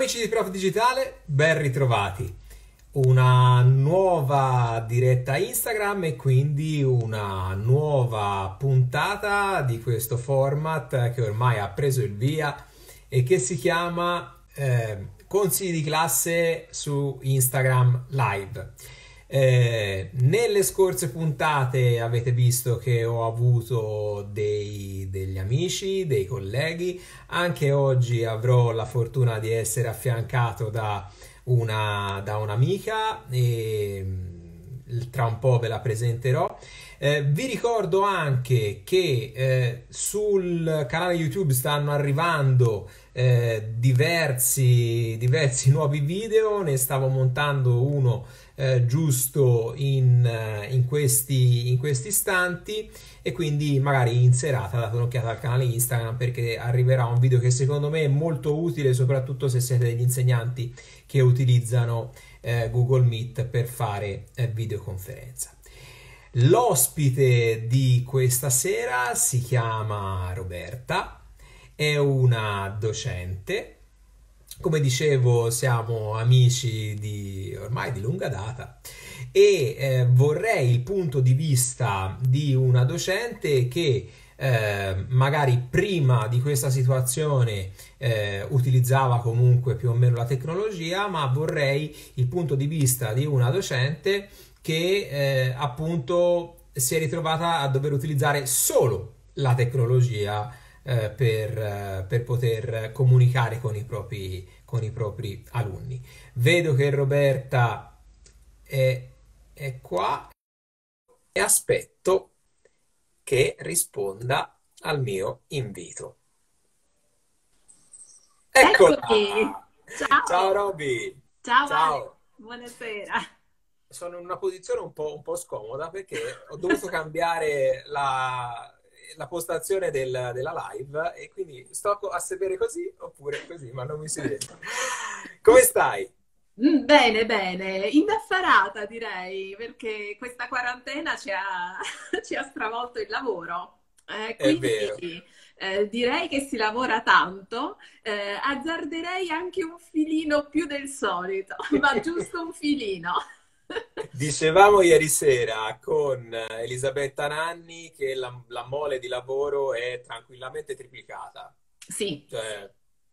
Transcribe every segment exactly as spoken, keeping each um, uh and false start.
amici di Prof Digitale, ben ritrovati. Una nuova diretta Instagram e quindi una nuova puntata di questo format che ormai ha preso il via e che si chiama eh, Consigli di classe su Instagram Live. Eh, nelle scorse puntate avete visto che ho avuto dei, degli amici, dei colleghi. Anche oggi avrò la fortuna di essere affiancato da una, da un'amica e mm, tra un po' ve la presenterò. Eh, vi ricordo anche che eh, sul canale YouTube stanno arrivando eh, diversi, diversi nuovi video. Ne stavo montando uno eh, giusto in, eh, in questi, in questi istanti, e quindi magari in serata date un'occhiata al canale Instagram, perché arriverà un video che secondo me è molto utile, soprattutto se siete degli insegnanti che utilizzano eh, Google Meet per fare eh, videoconferenza. L'ospite di questa sera si chiama Roberta, è una docente. Come dicevo, siamo amici di ormai di lunga data e eh, vorrei il punto di vista di una docente che eh, magari prima di questa situazione eh, utilizzava comunque più o meno la tecnologia, ma vorrei il punto di vista di una docente che eh, appunto si è ritrovata a dover utilizzare solo la tecnologia eh, per, eh, per poter comunicare con i propri, con i propri alunni. Vedo che Roberta è, è qua e aspetto che risponda al mio invito. Eccomi! Eccola! Ciao Ciao! Roby! Ciao Ale, Ciao! buonasera. Sono in una posizione un po', un po' scomoda perché ho dovuto cambiare la, la postazione del- della live e quindi sto a sedere così oppure così, ma non mi si vede. Come stai? Mm, Bene, bene, indaffarata direi, perché questa quarantena ci ha, ci ha stravolto il lavoro. Eh, È quindi vero. eh, direi che si lavora tanto, eh, azzarderei anche un filino più del solito, ma giusto un filino. Dicevamo ieri sera con Elisabetta Nanni che la, la mole di lavoro è tranquillamente triplicata, Sì. cioè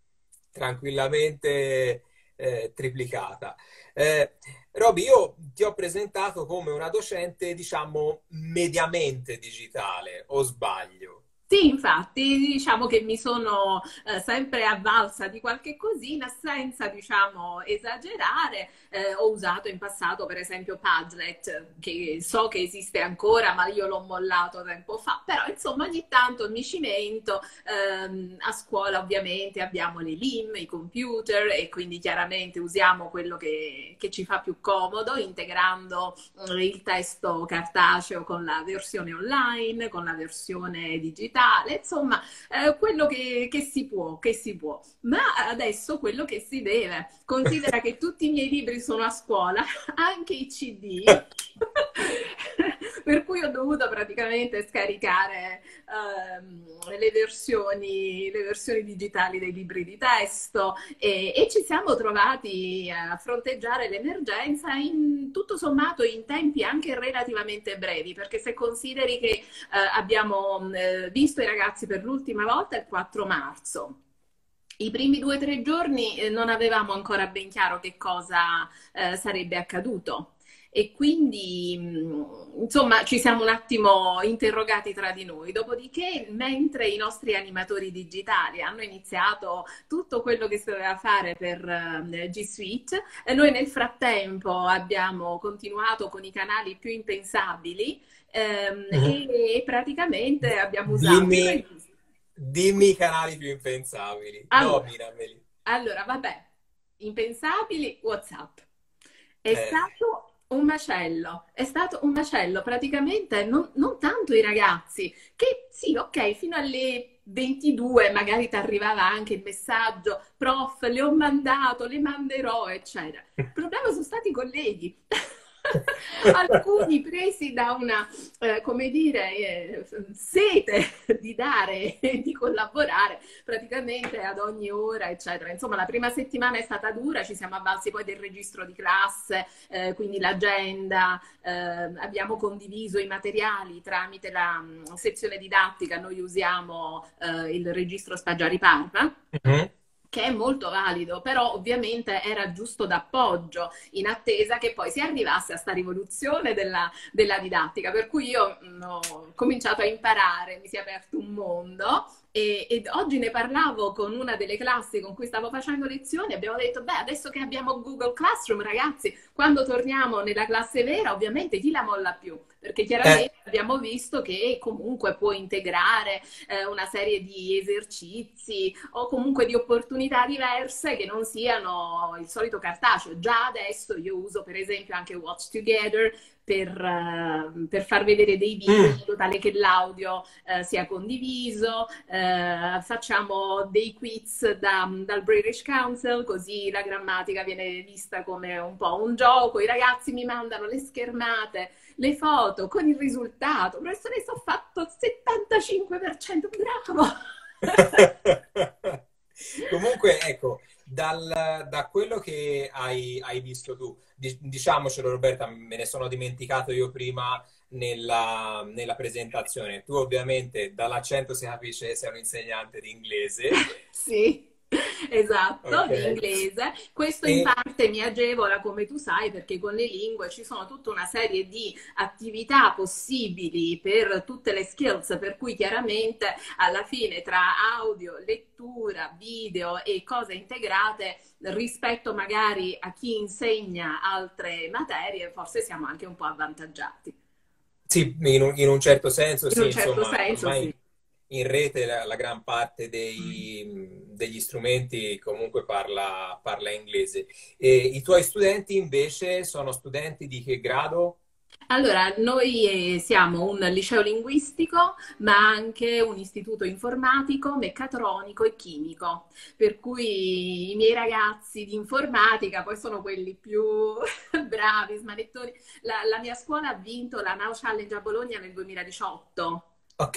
tranquillamente eh, triplicata. Eh, Roby, io ti ho presentato come una docente, diciamo, mediamente digitale, o sbaglio? Sì, infatti, diciamo che mi sono eh, sempre avvalsa di qualche cosina senza, diciamo, esagerare. Eh, ho usato in passato, per esempio, Padlet, che so che esiste ancora, ma io l'ho mollato tempo fa. Però, insomma, ogni tanto mi cimento. Ehm, a scuola, ovviamente, abbiamo le L I M, i computer, e quindi chiaramente usiamo quello che, che ci fa più comodo, integrando eh, il testo cartaceo con la versione online, con la versione digitale, insomma, eh, quello che, che si può, che si può. Ma adesso quello che si deve. Considera che tutti i miei libri sono a scuola, anche i C D, per cui ho dovuto praticamente scaricare ehm, le versioni, le versioni digitali dei libri di testo e, e ci siamo trovati a fronteggiare l'emergenza in tutto sommato in tempi anche relativamente brevi, perché se consideri che eh, abbiamo eh, visto i ragazzi per l'ultima volta il quattro marzo. I primi due o tre giorni eh, non avevamo ancora ben chiaro che cosa eh, sarebbe accaduto e quindi mh, insomma ci siamo un attimo interrogati tra di noi. Dopodiché, mentre i nostri animatori digitali hanno iniziato tutto quello che si doveva fare per eh, G Suite, e noi nel frattempo abbiamo continuato con i canali più impensabili ehm, e, e praticamente abbiamo usato il Dimmi, registro. dimmi i canali più impensabili, Allora, nominameli. allora, vabbè, impensabili, WhatsApp. È Eh, stato un macello, è stato un macello, praticamente non, non tanto i ragazzi, che sì, ok, fino alle ventidue magari ti arrivava anche il messaggio, prof, le ho mandato, le manderò, eccetera. Il problema sono stati i colleghi. Alcuni presi da una, eh, come dire, eh, sete di dare e di collaborare praticamente ad ogni ora, eccetera. Insomma, la prima settimana è stata dura, ci siamo avvalsi poi del registro di classe, eh, quindi l'agenda, eh, abbiamo condiviso i materiali tramite la mh, sezione didattica, noi usiamo eh, il registro Spaggiari Parma, Mhm. che è molto valido, però ovviamente era giusto d'appoggio in attesa che poi si arrivasse a sta rivoluzione della, della didattica, per cui io mh, ho cominciato a imparare, mi si è aperto un mondo e, ed oggi ne parlavo con una delle classi con cui stavo facendo lezioni, abbiamo detto, beh, adesso che abbiamo Google Classroom, ragazzi, quando torniamo nella classe vera, ovviamente chi la molla più? Perché Eh, chiaramente abbiamo visto che comunque può integrare eh, una serie di esercizi o comunque di opportunità diverse che non siano il solito cartaceo. Già adesso io uso per esempio anche Watch Together per, uh, per far vedere dei video in mm. modo tale che l'audio uh, sia condiviso, uh, facciamo dei quiz da, dal British Council, così la grammatica viene vista come un po' un gioco, i ragazzi mi mandano le schermate, le foto con il risultato. Professoressa, ho fatto il settantacinque per cento, bravo! Comunque, ecco, dal- da quello che hai, hai visto tu, di- diciamocelo Roberta, me ne sono dimenticato io prima nella, nella presentazione. Tu ovviamente dall'accento si capisce sei un insegnante di inglese, Sì, esatto, ok? di inglese. Questo in E parte mi agevola, come tu sai, perché con le lingue ci sono tutta una serie di attività possibili per tutte le skills, per cui chiaramente alla fine tra audio, lettura, video e cose integrate rispetto magari a chi insegna altre materie, forse siamo anche un po' avvantaggiati. sì, in un, in un certo senso, In un sì, certo insomma, senso, ormai sì. in rete la, la gran parte dei- degli strumenti comunque parla, parla inglese. E i tuoi studenti invece sono studenti di che grado? Allora, noi eh, siamo un liceo linguistico, ma anche un istituto informatico, meccatronico e chimico, per cui i miei ragazzi di informatica poi sono quelli più bravi, smanettoni. La, la mia scuola ha vinto la Now Challenge a Bologna nel duemiladiciotto. Ok,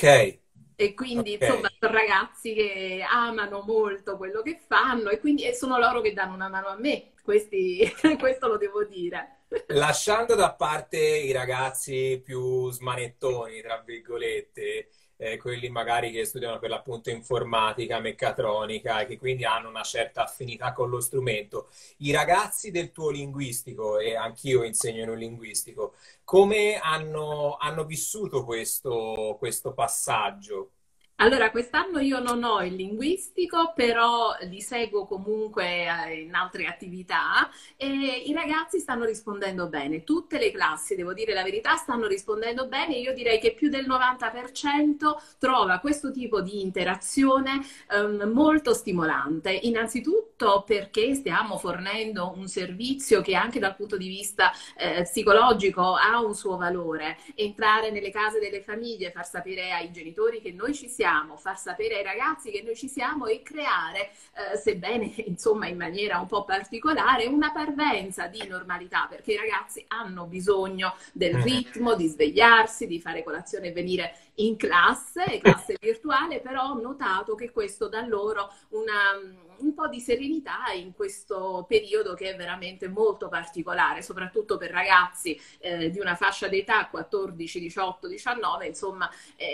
E quindi, ok. insomma, sono ragazzi che amano molto quello che fanno e quindi e sono loro che danno una mano a me. Questi, questo lo devo dire. Lasciando da parte i ragazzi più smanettoni, tra virgolette, eh, quelli magari che studiano per l'appunto informatica, meccatronica e che quindi hanno una certa affinità con lo strumento, i ragazzi del tuo linguistico, e anch'io insegno in un linguistico, come hanno, hanno vissuto questo, questo passaggio? Allora, quest'anno io non ho il linguistico, però li seguo comunque eh, in altre attività e i ragazzi stanno rispondendo bene. Tutte le classi, devo dire la verità, stanno rispondendo bene. Io direi che più del novanta per cento trova questo tipo di interazione ehm, molto stimolante. Innanzitutto perché stiamo fornendo un servizio che anche dal punto di vista eh, psicologico ha un suo valore. Entrare nelle case delle famiglie, far sapere ai genitori che noi ci siamo, far sapere ai ragazzi che noi ci siamo e creare, eh, sebbene insomma in maniera un po' particolare, una parvenza di normalità, perché i ragazzi hanno bisogno del Mm. ritmo, di svegliarsi, di fare colazione e venire in classe, classe virtuale, però ho notato che questo dà loro una, un po' di serenità in questo periodo che è veramente molto particolare, soprattutto per ragazzi eh, di una fascia d'età quattordici, diciotto, diciannove, insomma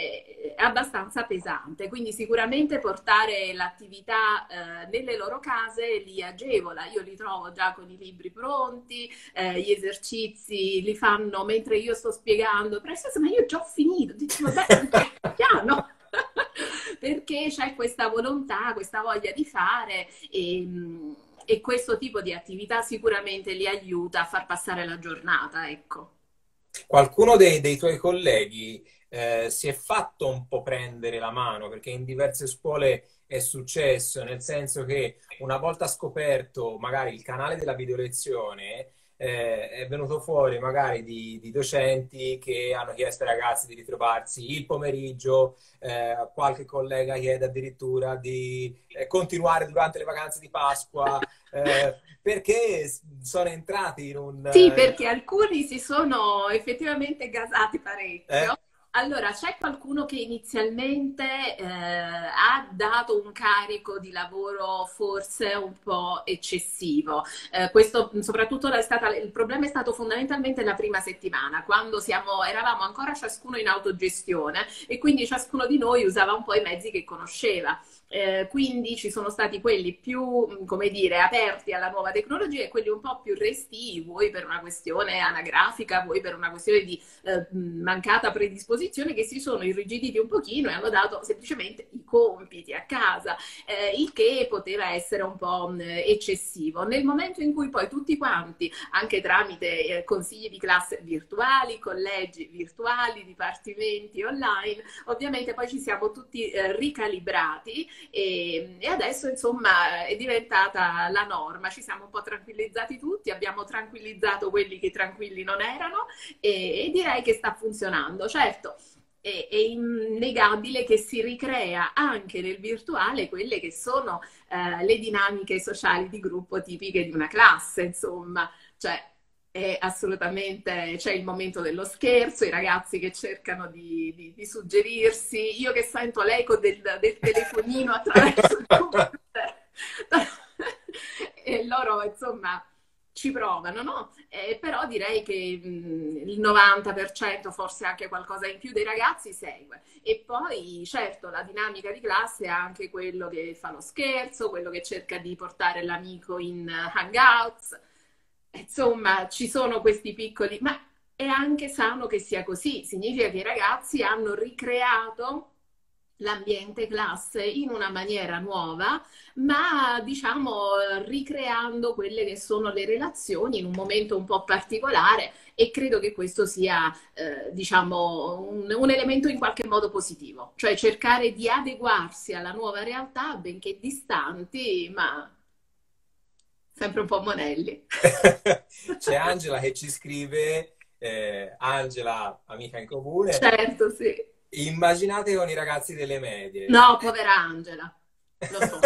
è abbastanza pesante. Quindi sicuramente portare l'attività eh, nelle loro case li agevola. Io li trovo già con i libri pronti, eh, gli esercizi li fanno mentre io sto spiegando. Professoressa, ma io già ho finito. Dico, vabbè, piano. Perché c'è questa volontà, questa voglia di fare e, e questo tipo di attività sicuramente li aiuta a far passare la giornata, ecco. Qualcuno dei, dei tuoi colleghi eh, si è fatto un po' prendere la mano perché in diverse scuole è successo, nel senso che una volta scoperto magari il canale della videolezione, eh, è venuto fuori magari di, di docenti che hanno chiesto ai ragazzi di ritrovarsi il pomeriggio, eh, qualche collega chiede addirittura di eh, continuare durante le vacanze di Pasqua, eh, perché sono entrati in un... Sì, eh, perché alcuni si sono effettivamente gasati eh, parecchio. Allora, c'è qualcuno che inizialmente eh, ha dato un carico di lavoro forse un po' eccessivo. Eh, questo soprattutto è stata, il problema è stato fondamentalmente la prima settimana, quando siamo, eravamo ancora ciascuno in autogestione e quindi ciascuno di noi usava un po' i mezzi che conosceva. Eh, quindi ci sono stati quelli più, come dire, aperti alla nuova tecnologia e quelli un po' più restii, vuoi per una questione anagrafica, vuoi per una questione di eh, mancata predisposizione, che si sono irrigiditi un pochino e hanno dato semplicemente i compiti a casa, eh, il che poteva essere un po' eh, eccessivo. Nel momento in cui poi tutti quanti, anche tramite eh, consigli di classe virtuali, collegi virtuali, dipartimenti online, ovviamente poi ci siamo tutti eh, ricalibrati e, e adesso insomma è diventata la norma, ci siamo un po' tranquillizzati tutti, abbiamo tranquillizzato quelli che tranquilli non erano e, e direi che sta funzionando. Certo, è, è innegabile che si ricrea anche nel virtuale quelle che sono eh, le dinamiche sociali di gruppo tipiche di una classe, insomma, cioè è assolutamente, c'è il momento dello scherzo, i ragazzi che cercano di, di- di suggerirsi, io che sento l'eco del, del telefonino attraverso il computer, e loro insomma ci provano, no? Eh, però direi che mh, il novanta per cento, forse anche qualcosa in più dei ragazzi segue. E poi, certo, la dinamica di classe è anche quello che fa lo scherzo, quello che cerca di portare l'amico in hangouts. Insomma, ci sono questi piccoli, ma è anche sano che sia così. Significa che i ragazzi hanno ricreato l'ambiente classe in una maniera nuova, ma diciamo ricreando quelle che sono le relazioni in un momento un po' particolare e credo che questo sia eh, diciamo un, un elemento in qualche modo positivo, cioè cercare di adeguarsi alla nuova realtà, benché distanti, ma sempre un po' monelli. c'è Angela che ci scrive, eh, Angela, amica in comune, Certo, sì. immaginate con i ragazzi delle medie. No, povera Angela, lo so.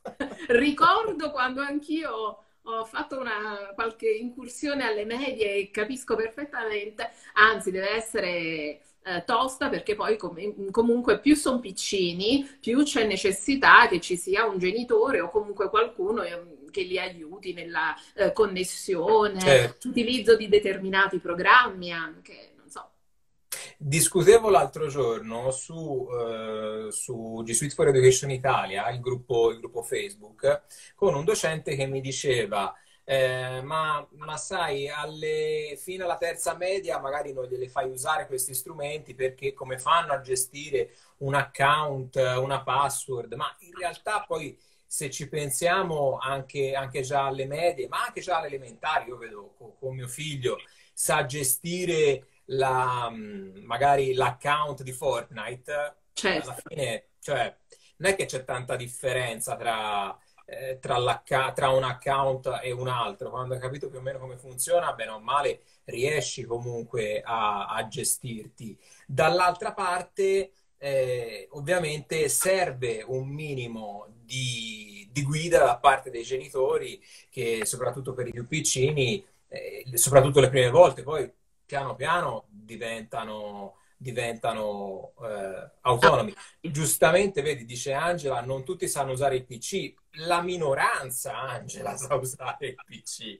Ricordo quando anch'io ho fatto una qualche incursione alle medie e capisco perfettamente, anzi deve essere eh, tosta perché poi com- comunque più sono piccini, più c'è necessità che ci sia un genitore o comunque qualcuno eh, che li aiuti nella eh, connessione, Certo. utilizzo di determinati programmi anche, non so. Discutevo l'altro giorno su, eh, su G Suite for Education Italia, il gruppo, il gruppo Facebook, con un docente che mi diceva, eh, ma, ma sai, alle, fino alla terza media magari non gliele fai usare questi strumenti perché come fanno a gestire un account, una password, ma in realtà poi se ci pensiamo anche, anche già alle medie, ma anche già alle elementari, io vedo con, con mio figlio, sa gestire la, magari l'account di Fortnite, alla Certo. fine, cioè, non è che c'è tanta differenza tra, eh, tra, l'acca- tra un account e un altro. Quando hai capito più o meno come funziona, bene o male, riesci comunque a, a gestirti. Dall'altra parte, eh, ovviamente, serve un minimo di, di guida da parte dei genitori, che soprattutto per i più piccini, eh, soprattutto le prime volte, poi piano piano diventano, diventano eh, Ah, autonomi. Giustamente, vedi, dice Angela, non tutti sanno usare il P C. La minoranza, Angela, sa usare il P C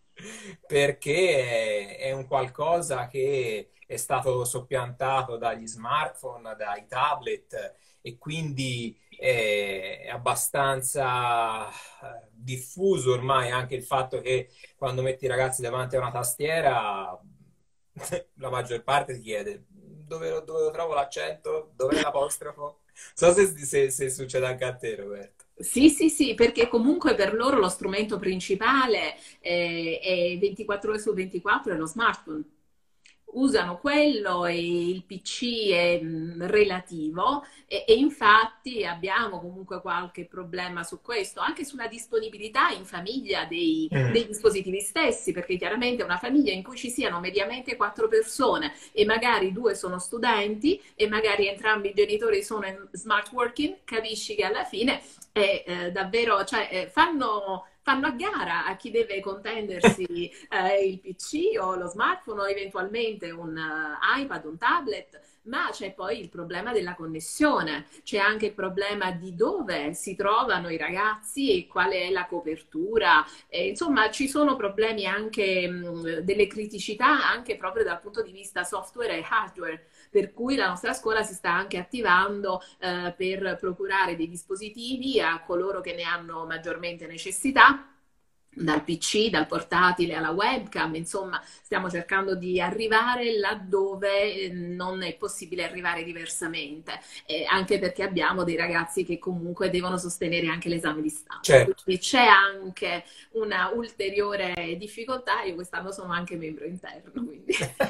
perché è, è un qualcosa che è stato soppiantato dagli smartphone, dai tablet e quindi è abbastanza eh, diffuso ormai anche il fatto che quando metti i ragazzi davanti a una tastiera, la maggior parte ti chiede dove, lo- dove lo trovo l'accento, dov'è l'apostrofo. So se, se- se succede anche a te, Roberto. sì, sì, sì, perché comunque per loro lo strumento principale eh, è ventiquattro ore su ventiquattro è lo smartphone. usano quello e il P C è mh, relativo e, e infatti abbiamo comunque qualche problema su questo, anche sulla disponibilità in famiglia dei, Mm. dei dispositivi stessi, perché chiaramente una famiglia in cui ci siano mediamente quattro persone e magari due sono studenti e magari entrambi i genitori sono in smart working, capisci che alla fine è eh, davvero, cioè, eh, fanno fanno a gara a chi deve contendersi eh, il P C o lo smartphone o eventualmente un uh, iPad, un tablet, ma c'è poi il problema della connessione, c'è anche il problema di dove si trovano i ragazzi e qual è la copertura. E, insomma, ci sono problemi anche mh, delle criticità anche proprio dal punto di vista software e hardware. Per cui la nostra scuola si sta anche attivando eh, per procurare dei dispositivi a coloro che ne hanno maggiormente necessità, dal P C, dal portatile alla webcam, insomma, stiamo cercando di arrivare laddove non è possibile arrivare diversamente, eh, anche perché abbiamo dei ragazzi che comunque devono sostenere anche l'esame di Stato. Certo. Quindi c'è anche una ulteriore difficoltà. Io quest'anno sono anche membro interno, quindi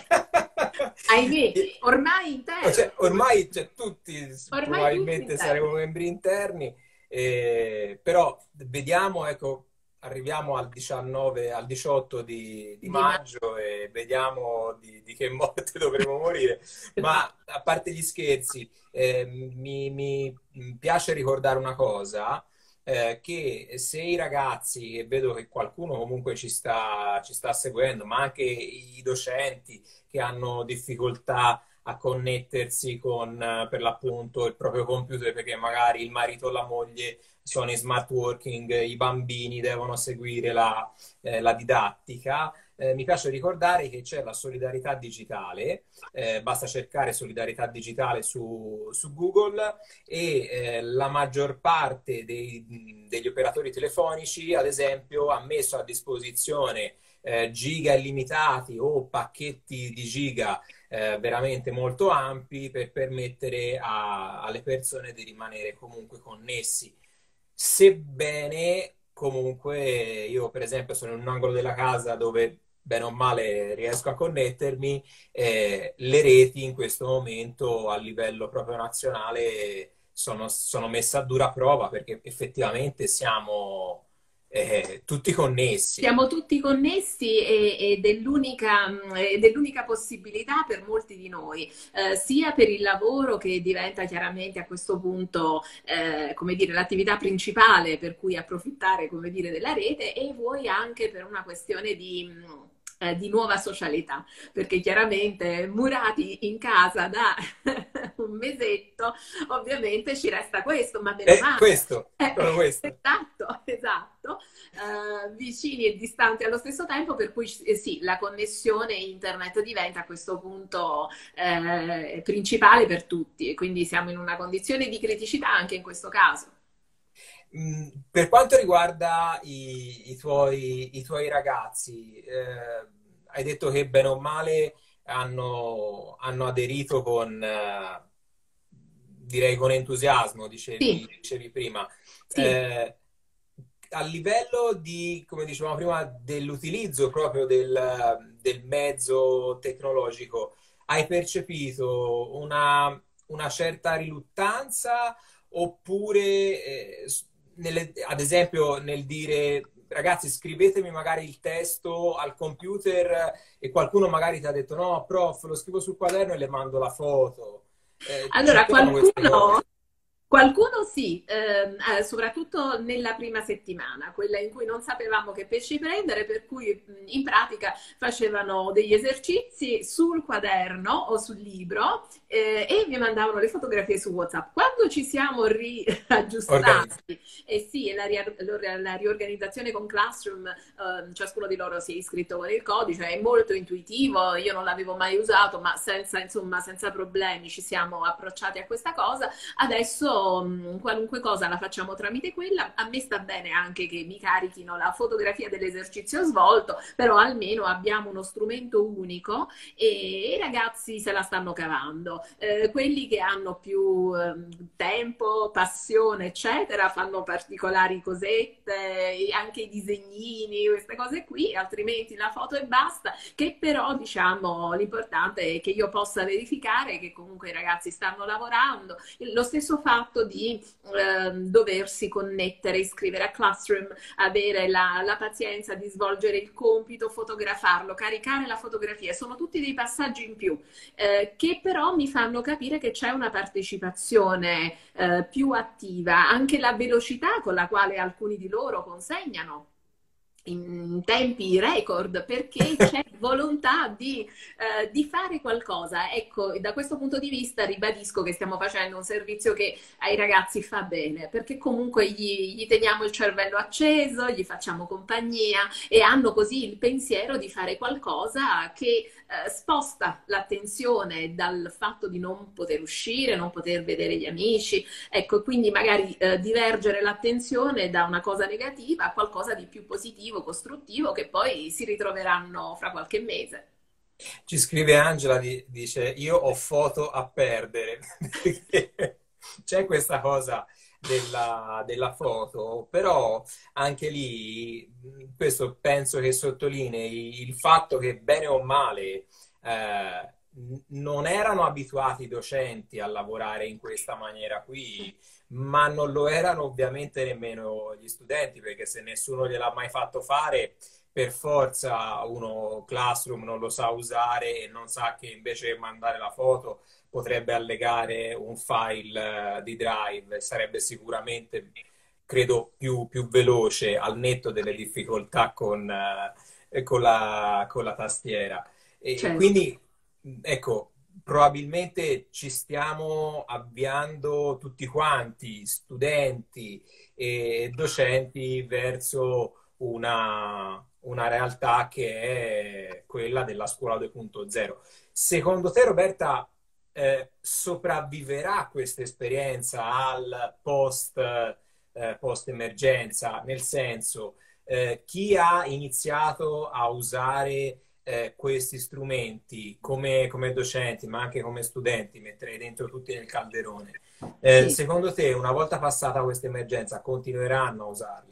ahimè, ormai interno. Cioè, ormai cioè, tutti Ormai probabilmente tutti saremo membri interni, eh, però vediamo, ecco, arriviamo al diciannove, al diciotto di, di di ma- maggio e vediamo di, di che morte dovremo morire. Ma a parte gli scherzi, eh, mi, mi piace ricordare una cosa, eh, che se i ragazzi, e vedo che qualcuno comunque ci sta, ci sta seguendo, ma anche i docenti che hanno difficoltà a connettersi con, eh, per l'appunto, il proprio computer perché magari il marito o la moglie sono in smart working, i bambini devono seguire la, eh, la didattica. Eh, mi piace ricordare che c'è la solidarietà digitale, eh, basta cercare solidarietà digitale su, su Google e eh, la maggior parte dei, degli operatori telefonici, ad esempio, ha messo a disposizione eh, giga illimitati o pacchetti di giga eh, veramente molto ampi per permettere a, alle persone di rimanere comunque connessi. Sebbene comunque io per esempio sono in un angolo della casa dove bene o male riesco a connettermi, eh, le reti in questo momento a livello proprio nazionale sono, sono messe a dura prova perché effettivamente siamo eh, tutti connessi. Siamo tutti connessi e- ed è l'unica mh, ed è l'unica possibilità per molti di noi, eh, sia per il lavoro che diventa chiaramente a questo punto, eh, come dire, l'attività principale per cui approfittare, come dire, della rete, e vuoi anche per una questione di, mh, eh, di nuova socialità, perché chiaramente murati in casa da un mesetto, ovviamente ci resta questo, ma meno E male. questo, Eh, solo questo. esatto, esatto. Eh, vicini e distanti allo stesso tempo, per cui eh, sì, la connessione internet diventa a questo punto eh, principale per tutti e quindi siamo in una condizione di criticità anche in questo caso. Mm, Per quanto riguarda i, i tuoi, i tuoi ragazzi, eh, hai detto che bene o male hanno, hanno aderito con, eh, direi con entusiasmo, Sì, dicevi, dicevi prima. sì. Eh, a livello di, come dicevamo prima, dell'utilizzo proprio del, del mezzo tecnologico, hai percepito una, una certa riluttanza oppure, eh, s- nelle- ad esempio, nel dire ragazzi, scrivetemi magari il testo al computer e qualcuno magari ti ha detto no, prof, lo scrivo sul quaderno e le mando la foto. Eh, ci Allora, sono queste qualcuno, cose. qualcuno sì, ehm, eh, soprattutto nella prima settimana, quella in cui non sapevamo che pesci prendere, per cui mh, in pratica facevano degli esercizi sul quaderno o sul libro eh, e mi mandavano le fotografie su WhatsApp. Quando ci siamo Organizza. riaggiustati, e sì, e la, ria- la riorganizzazione con Classroom, ehm, ciascuno di loro si è iscritto con il codice, è molto intuitivo, io non l'avevo mai usato, ma senza, insomma, senza problemi ci siamo approcciati a questa cosa. Adesso mh, qualunque cosa la facciamo tramite quella. A me sta bene anche che mi carichino la fotografia dell'esercizio svolto, però almeno abbiamo uno strumento unico e i ragazzi se la stanno cavando. Eh, quelli che hanno più, ehm, tempo, passione, eccetera, fanno particolari cosette, e anche i disegnini, queste cose qui, altrimenti la foto e basta, che però diciamo l'importante è che io possa verificare che comunque i ragazzi stanno lavorando. Lo stesso fatto di eh, doversi connettere, iscrivere a Classroom, avere la, la pazienza di svolgere il compito, fotografarlo, caricare la fotografia, sono tutti dei passaggi in più eh, che però mi fanno capire che c'è una partecipazione eh, più attiva, anche la velocità con la quale alcuni di loro consegnano in tempi record, perché c'è volontà di, eh, di fare qualcosa. Ecco, da questo punto di vista ribadisco che stiamo facendo un servizio che ai ragazzi fa bene, perché comunque gli, gli teniamo il cervello acceso, gli facciamo compagnia e hanno così il pensiero di fare qualcosa che eh, sposta l'attenzione dal fatto di non poter uscire, non poter vedere gli amici, ecco, quindi magari eh, divergere l'attenzione da una cosa negativa a qualcosa di più positivo, costruttivo, che poi si ritroveranno fra qualche mese. Ci scrive Angela, di- dice, io ho foto a perdere. Perché c'è questa cosa della, della foto, però anche lì, mh, questo penso che sottolinei il fatto che bene o male eh, n- non erano abituati i docenti a lavorare in questa maniera qui, ma non lo erano ovviamente nemmeno gli studenti, perché se nessuno gliel'ha mai fatto fare, per forza uno Classroom non lo sa usare e non sa che invece che mandare la foto potrebbe allegare un file eh, di Drive, sarebbe sicuramente, credo, più, più veloce al netto delle difficoltà con, eh, con la, con la tastiera. E Certo. quindi, ecco, probabilmente ci stiamo avviando tutti quanti, studenti e docenti, verso una, una realtà che è quella della scuola due punto zero. Secondo te, Roberta, eh, sopravviverà questa esperienza al post, eh, post emergenza? Nel senso, eh, chi ha iniziato a usare eh, questi strumenti come, come docenti, ma anche come studenti, metterei dentro tutti nel calderone. Eh, Sì. secondo te, una volta passata questa emergenza, continueranno a usarli?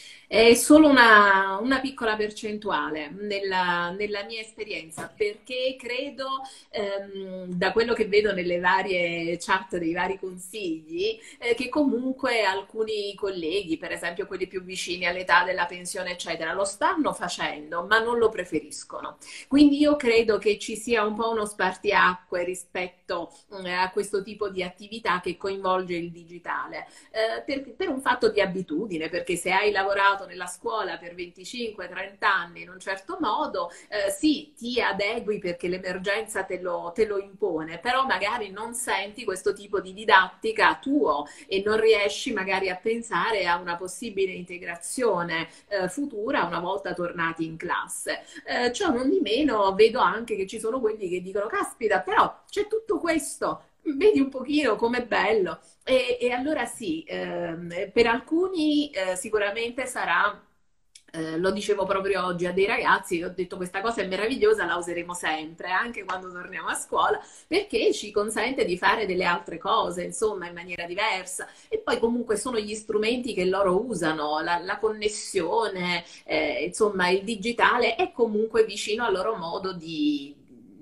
È solo una, una piccola percentuale nella, nella mia esperienza, perché credo, ehm, da quello che vedo nelle varie chat dei vari consigli, eh, che comunque alcuni colleghi, per esempio quelli più vicini all'età della pensione, eccetera, lo stanno facendo, ma non lo preferiscono. Quindi io credo che ci sia un po' uno spartiacque rispetto eh, a questo tipo di attività che coinvolge il digitale eh, per, per un fatto di abitudine, perché se hai lavorato nella scuola per venticinque trenta anni in un certo modo, eh, sì, ti adegui perché l'emergenza te lo, te lo impone, però magari non senti questo tipo di didattica tuo e non riesci magari a pensare a una possibile integrazione eh, futura una volta tornati in classe. Eh, ciò non di meno vedo anche che ci sono quelli che dicono, caspita, però c'è tutto questo, vedi un pochino com'è bello. E, e allora sì, ehm, per alcuni eh, sicuramente sarà, eh, lo dicevo proprio oggi a dei ragazzi, ho detto questa cosa è meravigliosa, la useremo sempre, anche quando torniamo a scuola, perché ci consente di fare delle altre cose, insomma, in maniera diversa. E poi comunque sono gli strumenti che loro usano, la, la connessione, eh, insomma, il digitale è comunque vicino al loro modo di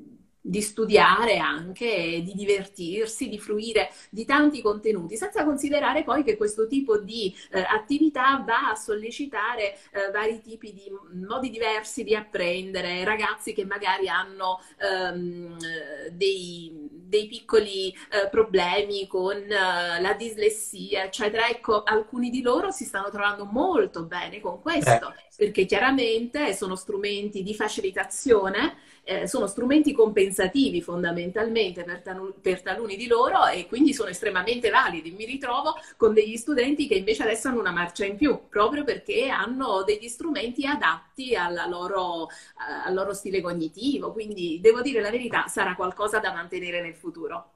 di studiare anche, di divertirsi, di fruire di tanti contenuti, senza considerare poi che questo tipo di eh, attività va a sollecitare eh, vari tipi di modi diversi di apprendere, ragazzi che magari hanno ehm, dei, dei piccoli eh, problemi con eh, la dislessia, eccetera. Ecco, alcuni di loro si stanno trovando molto bene con Eh, questo, perché chiaramente sono strumenti di facilitazione, eh, sono strumenti compensativi fondamentalmente per, talu- per taluni di loro e quindi sono estremamente validi. Mi ritrovo con degli studenti che invece adesso hanno una marcia in più, proprio perché hanno degli strumenti adatti alla loro, eh, al loro stile cognitivo. Quindi devo dire la verità, sarà qualcosa da mantenere nel futuro.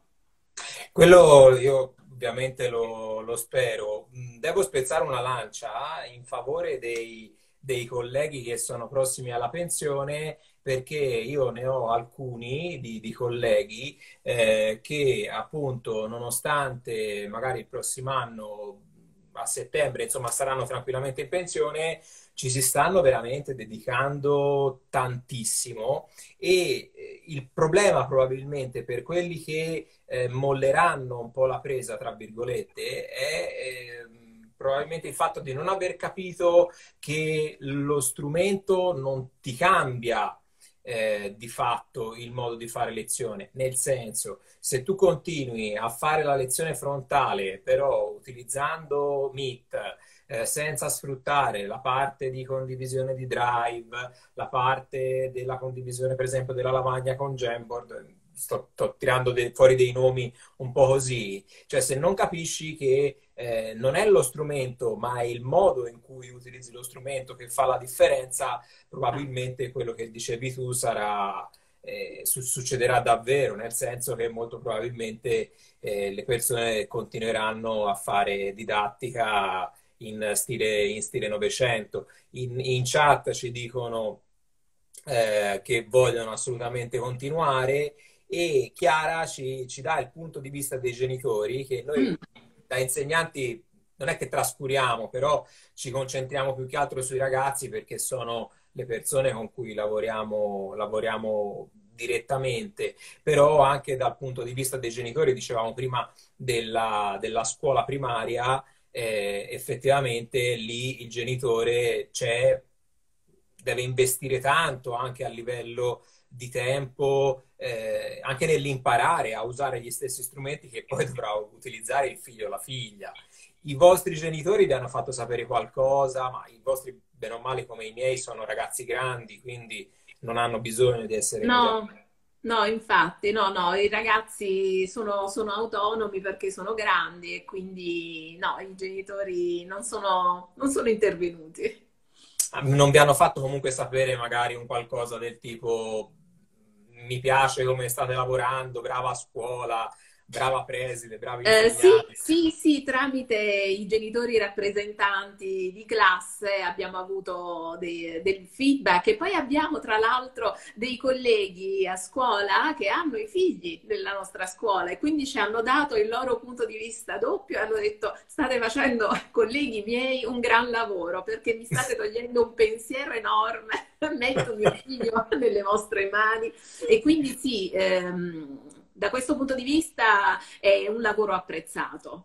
quello io ovviamente lo, lo spero. Mm, Devo spezzare una lancia in favore dei, dei colleghi che sono prossimi alla pensione perché io ne ho alcuni di, di colleghi eh, che appunto nonostante magari il prossimo anno a settembre insomma saranno tranquillamente in pensione, ci si stanno veramente dedicando tantissimo e eh, il problema probabilmente per quelli che eh, molleranno un po' la presa, tra virgolette, è ehm, probabilmente il fatto di non aver capito che lo strumento non ti cambia eh, di fatto il modo di fare lezione, nel senso, se tu continui a fare la lezione frontale, però utilizzando Meet, eh, senza sfruttare la parte di condivisione di Drive, la parte della condivisione, per esempio, della lavagna con Jamboard, sto, sto tirando de- fuori dei nomi un po' così, cioè se non capisci che eh, non è lo strumento, ma è il modo in cui utilizzi lo strumento che fa la differenza, probabilmente quello che dicevi tu sarà, eh, su- succederà davvero, nel senso che molto probabilmente eh, le persone continueranno a fare didattica in stile, in stile Novecento. In, in chat ci dicono eh, che vogliono assolutamente continuare e Chiara ci, ci dà il punto di vista dei genitori che noi Mm. da insegnanti non è che trascuriamo, però ci concentriamo più che altro sui ragazzi perché sono le persone con cui lavoriamo, lavoriamo direttamente, però anche dal punto di vista dei genitori, dicevamo prima della, della scuola primaria, eh, effettivamente lì il genitore c'è, deve investire tanto anche a livello di tempo, eh, anche nell'imparare a usare gli stessi strumenti che poi dovrà utilizzare il figlio o la figlia. I vostri genitori vi hanno fatto sapere qualcosa, ma i vostri, bene o male come i miei, sono ragazzi grandi, quindi non hanno bisogno di essere guidati. No, no, infatti, no, no, i ragazzi sono, sono autonomi perché sono grandi e quindi no, i genitori non sono, non sono intervenuti. Non vi hanno fatto comunque sapere magari un qualcosa del tipo mi piace come state lavorando, brava a scuola, brava preside, bravi Eh, sì, insegnanti. sì, sì, tramite i genitori rappresentanti di classe abbiamo avuto dei- del feedback e poi abbiamo tra l'altro dei colleghi a scuola che hanno i figli della nostra scuola e quindi ci hanno dato il loro punto di vista doppio e hanno detto state facendo, colleghi miei, un gran lavoro perché mi state togliendo un pensiero enorme, metto mio figlio nelle vostre mani e quindi sì, ehm, da questo punto di vista è un lavoro apprezzato.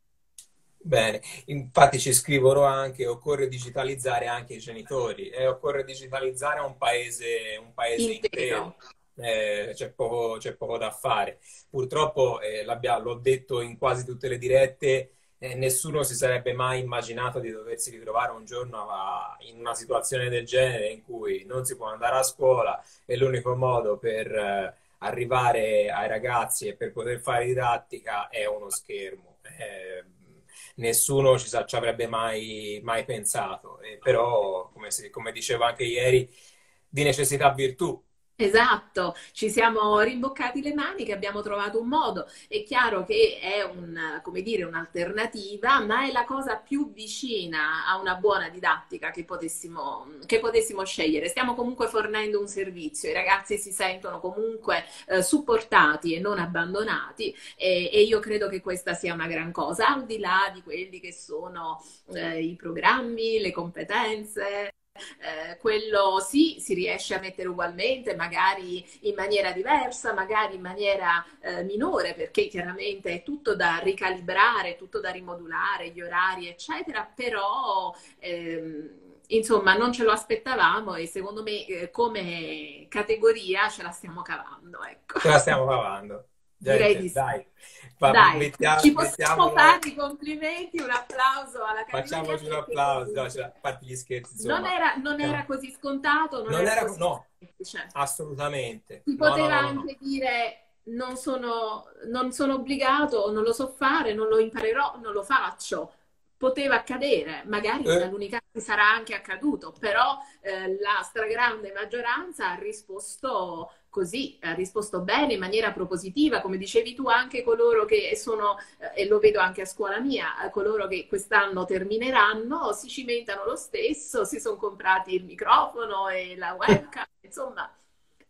Bene, infatti ci scrivono anche, occorre digitalizzare anche i genitori e occorre digitalizzare un paese, un paese Intero. intero. Eh, c'è poco, c'è poco da fare. Purtroppo, eh, l'abbia- l'ho detto in quasi tutte le dirette, eh, nessuno si sarebbe mai immaginato di doversi ritrovare un giorno a- in una situazione del genere in cui non si può andare a scuola e l'unico modo per eh, arrivare ai ragazzi e per poter fare didattica è uno schermo. Eh, nessuno ci, sa- ci avrebbe mai, mai pensato, eh, però come, si- come dicevo anche ieri, di necessità virtù. Esatto, ci siamo rimboccati le maniche, abbiamo trovato un modo. È chiaro che è un, come dire, un'alternativa, ma è la cosa più vicina a una buona didattica che potessimo, che potessimo scegliere. Stiamo comunque fornendo un servizio, i ragazzi si sentono comunque eh, supportati e non abbandonati e, e io credo che questa sia una gran cosa, al di là di quelli che sono eh, i programmi, le competenze. Eh, quello sì, si riesce a mettere ugualmente, magari in maniera diversa, magari in maniera eh, minore, perché chiaramente è tutto da ricalibrare, tutto da rimodulare, gli orari, eccetera, però ehm, insomma non ce lo aspettavamo e secondo me eh, come categoria ce la stiamo cavando, ecco. Ce la stiamo cavando. Direi di Gente, sì. dai, fa- Dai, mettia- ci possiamo mettiamolo, fare i complimenti, un applauso alla categoria facciamoci un perché applauso, no, ce comunque la- a parte gli scherzi, non insomma. era, non era No. così scontato, non Non era era, così no, semplice. assolutamente. Si No, no, poteva no, no, no. anche dire non sono, non sono obbligato, non lo so fare, non lo imparerò, non lo faccio. Poteva accadere, magari in Eh, alcuni casi sarà anche accaduto, però eh, la stragrande maggioranza ha risposto così, ha risposto bene, in maniera propositiva, come dicevi tu, anche coloro che sono, eh, e lo vedo anche a scuola mia, eh, coloro che quest'anno termineranno si cimentano lo stesso, si sono comprati il microfono e la webcam, insomma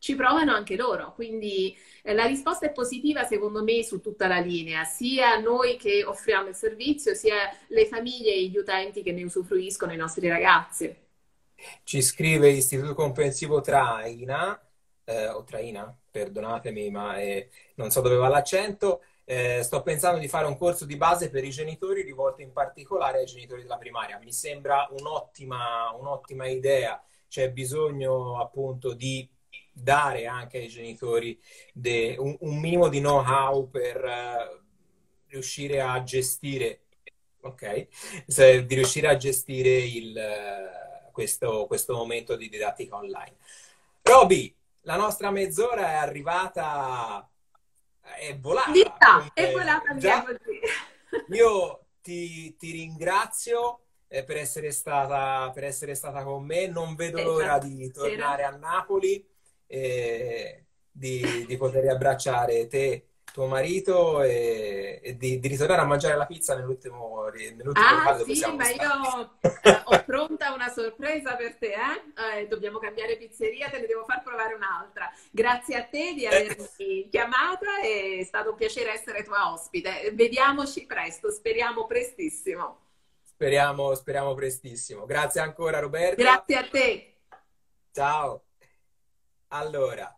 ci provano anche loro. Quindi eh, la risposta è positiva secondo me su tutta la linea, sia noi che offriamo il servizio, sia le famiglie e gli utenti che ne usufruiscono, i nostri ragazzi. Ci scrive Istituto Comprensivo Traina, eh, o Traina, perdonatemi, ma eh, non so dove va l'accento. Eh, sto pensando di fare un corso di base per i genitori, rivolto in particolare ai genitori della primaria. Mi sembra un'ottima un'ottima idea. C'è bisogno appunto di dare anche ai genitori de- un, un minimo di know-how per eh, riuscire a gestire, ok? Se- di riuscire a gestire il, eh, questo, questo momento di didattica online. Roby, la nostra mezz'ora è arrivata, è volata, Via! È come volata via già. così. Io ti, ti ringrazio eh, per essere stata, per essere stata con me. Non vedo Eh, l'ora di sera. tornare a Napoli e di, di poter abbracciare te, tuo marito e, e di, di ritornare a mangiare la pizza nell'ultimo nell'ultimo Ah locale dove sì, siamo ma stati. io eh, ho pronta una sorpresa per te, eh? Eh, dobbiamo cambiare pizzeria, te ne devo far provare un'altra. Grazie a te di avermi chiamata, è stato un piacere essere tua ospite. Vediamoci presto, speriamo prestissimo. Speriamo, speriamo prestissimo. Grazie ancora, Roberta. Grazie a te. Ciao. Allora,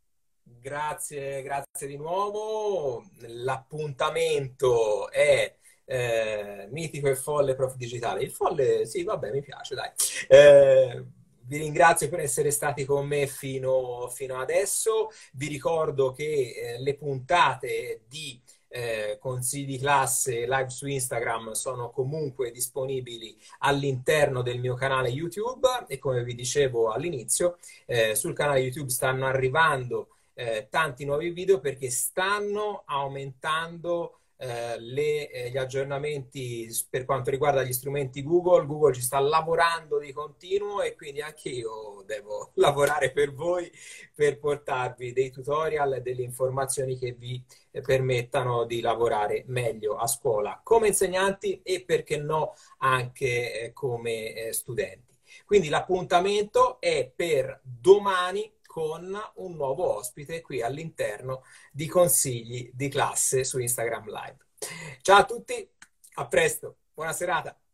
grazie, grazie di nuovo. L'appuntamento è eh, mitico e folle Prof Digitale. Il folle, sì, vabbè, mi piace, dai. Eh, vi ringrazio per essere stati con me fino, fino adesso. Vi ricordo che eh, le puntate di eh, consigli di classe live su Instagram sono comunque disponibili all'interno del mio canale YouTube e come vi dicevo all'inizio, eh, sul canale YouTube stanno arrivando eh, tanti nuovi video perché stanno aumentando eh, le, eh, gli aggiornamenti per quanto riguarda gli strumenti Google. Google ci sta lavorando di continuo e quindi anche io devo lavorare per voi per portarvi dei tutorial e delle informazioni che vi eh, permettano di lavorare meglio a scuola come insegnanti e perché no anche eh, come eh, studenti. Quindi l'appuntamento è per domani con un nuovo ospite qui all'interno di Consigli di classe su Instagram Live. Ciao a tutti, a presto, buona serata.